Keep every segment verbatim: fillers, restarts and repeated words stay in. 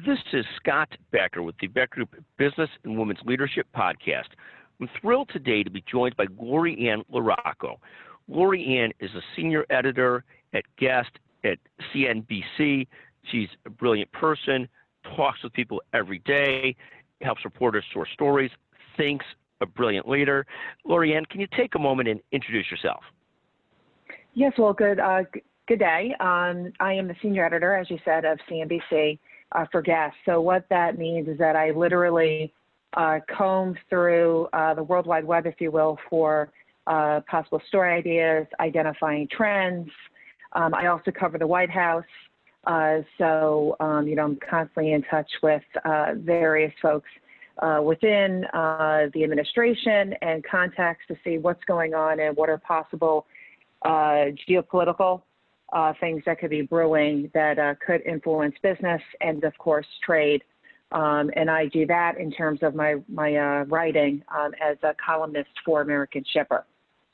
This is Scott Becker with the Becker Group Business and Women's Leadership Podcast. I'm thrilled today to be joined by Lori Ann LaRocco. Lori Ann is a senior editor at Guest at C N B C. She's a brilliant person, talks with people every day, helps reporters source stories, thinks a brilliant leader. Lori Ann, can you take a moment and introduce yourself? Yes, well, good, uh, good day. Um, I am the senior editor, as you said, of C N B C. Uh, for guests. So what that means is that I literally uh, comb through uh, the World Wide Web, if you will, for uh, possible story ideas, identifying trends. Um, I also cover the White House. Uh, so, um, you know, I'm constantly in touch with uh, various folks uh, within uh, the administration and contacts to see what's going on and what are possible uh, geopolitical Uh, things that could be brewing that uh, could influence business and, of course, trade. Um, and I do that in terms of my, my uh, writing um, as a columnist for American Shipper.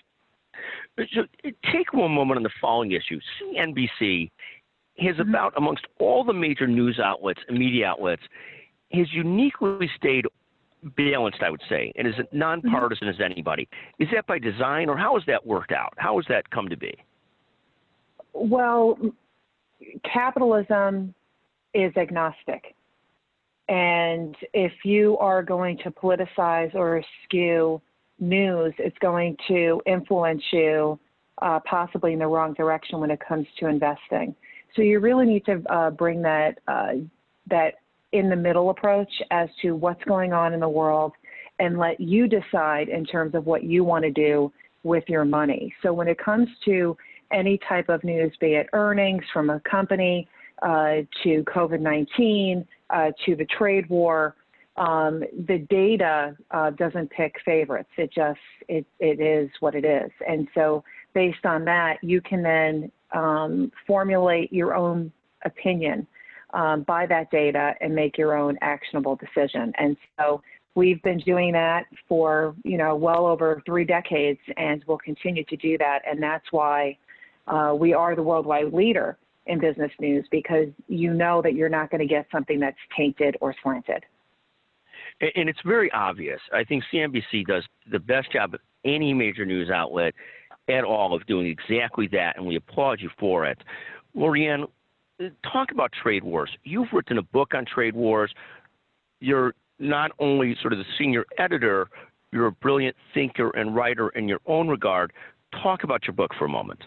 So take one moment on the following issue. C N B C has mm-hmm. about, amongst all the major news outlets and media outlets, has uniquely stayed balanced, I would say, and is nonpartisan mm-hmm. as anybody. Is that by design, or how has that worked out? How has that come to be? Well, capitalism is agnostic. And if you are going to politicize or skew news, it's going to influence you uh, possibly in the wrong direction when it comes to investing. So you really need to uh, bring that, uh, that in the middle approach as to what's going on in the world and let you decide in terms of what you want to do with your money. So when it comes to any type of news, be it earnings from a company, uh, to COVID nineteen, uh, to the trade war, um, the data uh, doesn't pick favorites. It just, it, it is what it is. And so based on that, you can then um, formulate your own opinion um, by that data and make your own actionable decision. And so we've been doing that for, you know, well over three decades, and we'll continue to do that. And that's why Uh, we are the worldwide leader in business news, because you know that you're not going to get something that's tainted or slanted. And, and it's very obvious. I think C N B C does the best job of any major news outlet at all of doing exactly that, and we applaud you for it. Lori Ann, talk about trade wars. You've written a book on trade wars. You're not only sort of the senior editor, you're a brilliant thinker and writer in your own regard. Talk about your book for a moment.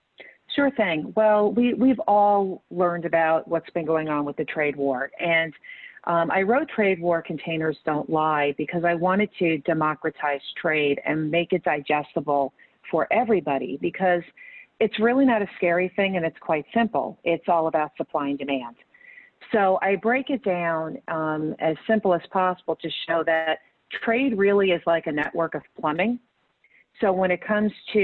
Sure thing. Well, we, we've all learned about what's been going on with the trade war. And um, I wrote Trade War Containers Don't Lie because I wanted to democratize trade and make it digestible for everybody, because it's really not a scary thing and it's quite simple. It's all about supply and demand. So I break it down um, as simple as possible to show that trade really is like a network of plumbing. So when it comes to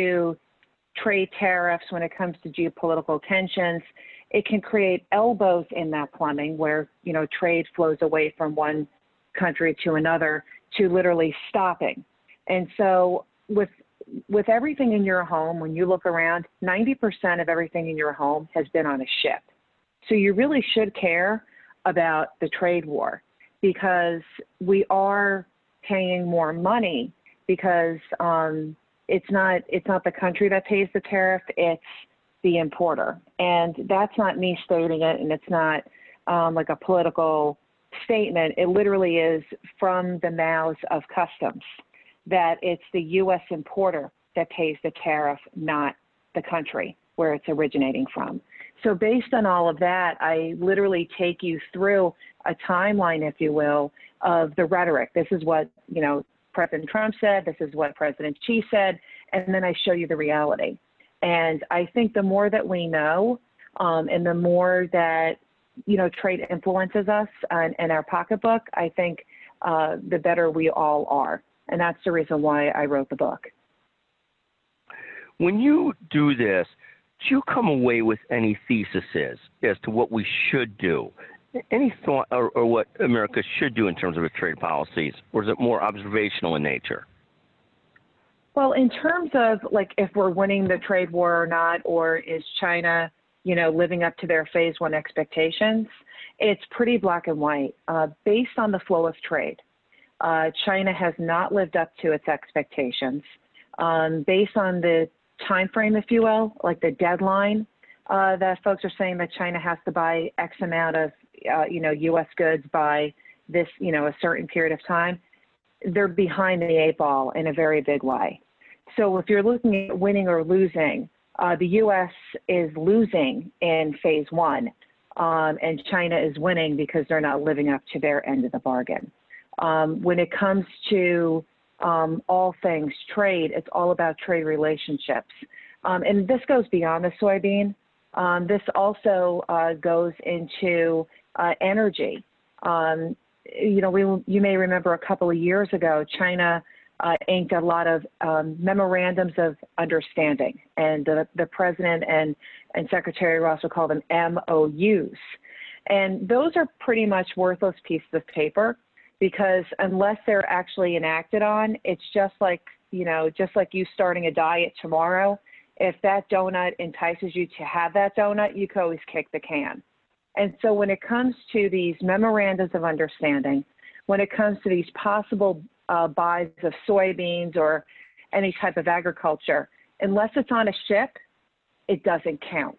trade tariffs, when it comes to geopolitical tensions, it can create elbows in that plumbing where, you know, trade flows away from one country to another to literally stopping. And so with with everything in your home, when you look around, ninety percent of everything in your home has been on a ship. So you really should care about the trade war, because we are paying more money because um, It's not, it's not the country that pays the tariff, it's the importer. And that's not me stating it, and it's not um, like a political statement. It literally is from the mouths of customs, that it's the U S importer that pays the tariff, not the country where it's originating from. So based on all of that, I literally take you through a timeline, if you will, of the rhetoric. This is what, you know, President Trump said, this is what President Xi said, and then I show you the reality. And I think the more that we know, um, and the more that, you know, trade influences us and, and our pocketbook, I think uh, the better we all are. And that's the reason why I wrote the book. When you do this, do you come away with any theses as to what we should do? Any thought or, or what America should do in terms of its trade policies, or is it more observational in nature? Well, in terms of like if we're winning the trade war or not, or is China, you know, living up to their phase one expectations, It's pretty black and white. Uh, based on the flow of trade, uh, China has not lived up to its expectations. Um, based on the time frame, if you will, like the deadline uh, that folks are saying that China has to buy X amount of, uh, you know, U S goods by this, you know, a certain period of time, they're behind the eight ball in a very big way. So if you're looking at winning or losing, uh, the U S is losing in phase one, um, and China is winning because they're not living up to their end of the bargain. Um, when it comes to um, all things trade, it's all about trade relationships. Um, and this goes beyond the soybean. Um, this also uh, goes into uh, energy. Um, you know, we, you may remember a couple of years ago, China uh, inked a lot of um, memorandums of understanding, and the, the president and, and Secretary Ross will call them M O Us. And those are pretty much worthless pieces of paper, because unless they're actually enacted on, it's just like, you know, just like you starting a diet tomorrow. If that donut entices you to have that donut, you can always kick the can. And so when it comes to these memorandums of understanding, when it comes to these possible uh, buys of soybeans or any type of agriculture, unless it's on a ship, it doesn't count.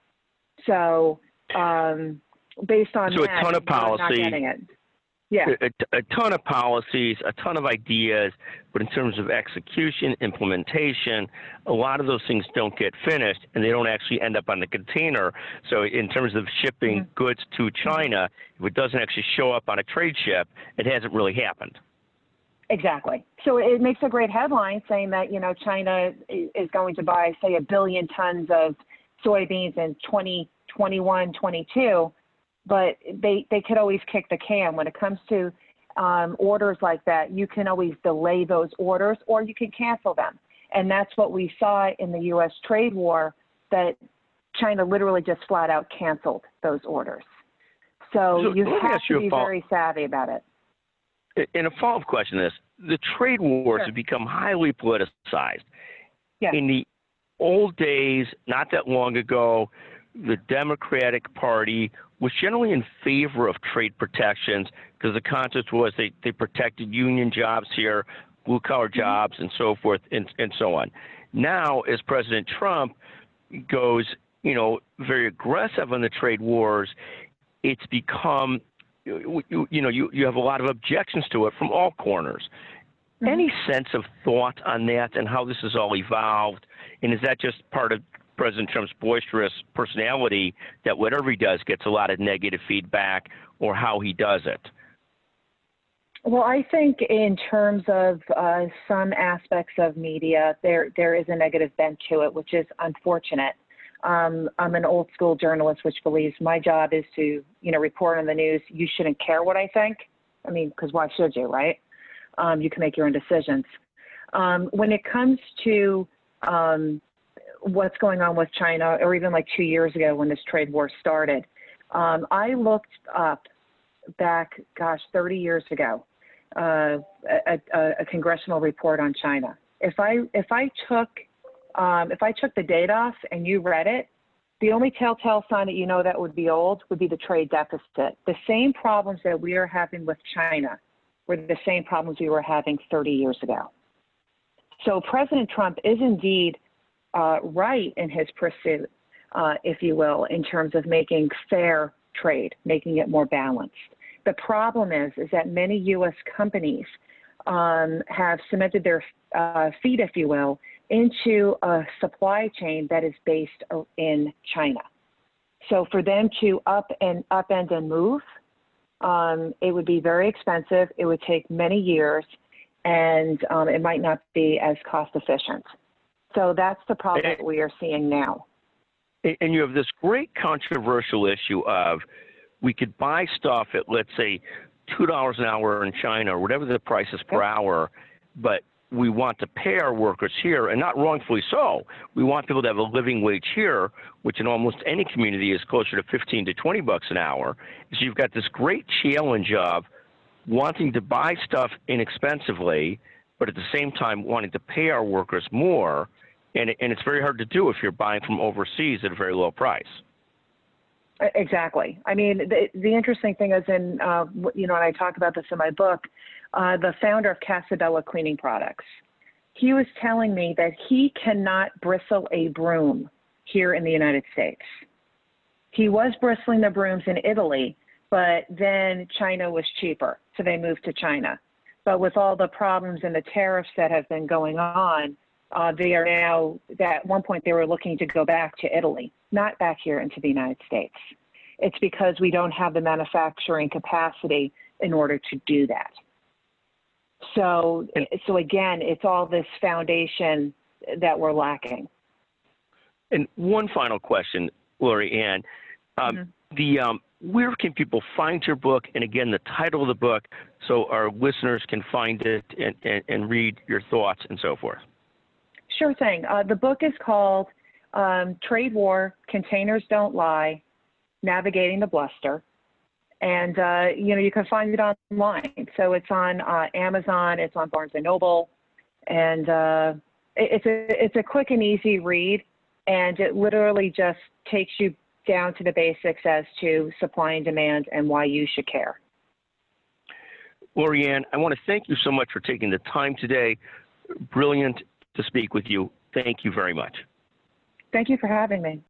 So um, based on so that, a ton of policy, not getting it. Yeah. A, a ton of policies, a ton of ideas, but in terms of execution, implementation, a lot of those things don't get finished, and they don't actually end up on the container. So in terms of shipping mm-hmm. goods to China, if it doesn't actually show up on a trade ship, it hasn't really happened. Exactly. So it makes a great headline saying that, you know, China is going to buy, say, a billion tons of soybeans in twenty twenty-one, twenty-two. But they, they could always kick the can. When it comes to um, orders like that, you can always delay those orders or you can cancel them. And that's what we saw in the U S trade war, that China literally just flat out canceled those orders. So, so you have to be very savvy about it. In a follow-up question to this, the trade wars Sure. have become highly politicized. Yeah. In the old days, not that long ago, the Democratic Party was generally in favor of trade protections because the concept was they, they protected union jobs here, blue-collar mm-hmm. jobs, and so forth, and, and so on. Now, as President Trump goes, you know, very aggressive on the trade wars, it's become, you, you know, you, you have a lot of objections to it from all corners. Mm-hmm. Any sense of thought on that and how this has all evolved? And is that just part of President Trump's boisterous personality that whatever he does gets a lot of negative feedback, or how he does it? Well, I think in terms of uh, some aspects of media, there there is a negative bent to it, which is unfortunate. Um, I'm an old school journalist, which believes my job is to, you know, report on the news. You shouldn't care what I think. I mean, because why should you, right? Um, you can make your own decisions. Um, when it comes to um, what's going on with China, or even like two years ago when this trade war started, um, I looked up back, gosh, thirty years ago, uh, a, a, a congressional report on China. If I if I took um, if I took the date off and you read it, the only telltale sign that you know that would be old would be the trade deficit. The same problems that we are having with China were the same problems we were having thirty years ago. So President Trump is indeed Uh, right in his pursuit, uh, if you will, in terms of making fair trade, making it more balanced. The problem is, is that many U S companies um, have cemented their uh, feet, if you will, into a supply chain that is based in China. So for them to up and upend and move, um, it would be very expensive. It would take many years, and um, it might not be as cost efficient. So that's the problem that we are seeing now. And you have this great controversial issue of we could buy stuff at, let's say, two dollars an hour in China or whatever the price is per hour, but we want to pay our workers here, and not wrongfully so. We want people to have a living wage here, which in almost any community is closer to fifteen to twenty bucks an hour. So you've got this great challenge of wanting to buy stuff inexpensively, but at the same time wanting to pay our workers more. And, and it's very hard to do if you're buying from overseas at a very low price. Exactly. I mean, the, the interesting thing is in, uh, you know, and I talk about this in my book, uh, the founder of Casabella Cleaning Products, he was telling me that he cannot bristle a broom here in the United States. He was bristling the brooms in Italy, but then China was cheaper, so they moved to China. But with all the problems and the tariffs that have been going on, uh, they are now, at one point they were looking to go back to Italy, not back here into the United States. It's because we don't have the manufacturing capacity in order to do that. So, so again, it's all this foundation that we're lacking. And one final question, Lori-Ann. Um, mm-hmm. The um, where can people find your book? And again, the title of the book, so our listeners can find it and, and, and read your thoughts and so forth. Sure thing. Uh, the book is called um, Trade War: Containers Don't Lie, Navigating the Bluster. And, uh, you know, you can find it online. So it's on uh, Amazon, it's on Barnes and Noble, and uh, it's, a, it's a quick and easy read, and it literally just takes you down to the basics as to supply and demand and why you should care. Lori-Ann, I want to thank you so much for taking the time today. Brilliant to speak with you. Thank you very much. Thank you for having me.